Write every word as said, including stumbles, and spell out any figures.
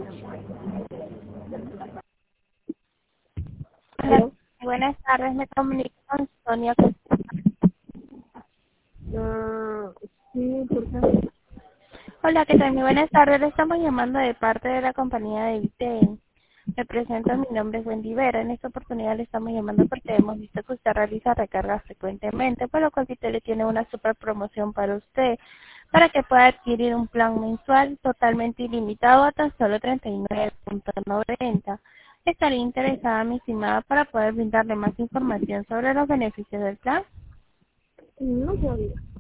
Hola, ¿Aló? buenas tardes, me comunico con Sonia. Ah, sí, ¿por qué? Hola, ¿qué tal? Muy buenas tardes, le estamos llamando de parte de la compañía de Viten. Me presento, mi nombre es Wendy Vera. En esta oportunidad le estamos llamando porque hemos visto que usted realiza recargas frecuentemente, por lo cual Viten le tiene una super promoción para usted, para que pueda adquirir un plan mensual totalmente ilimitado a tan solo treinta y nueve punto noventa. Estaría interesada, mi estimada, para poder brindarle más información sobre los beneficios del plan. No sabía.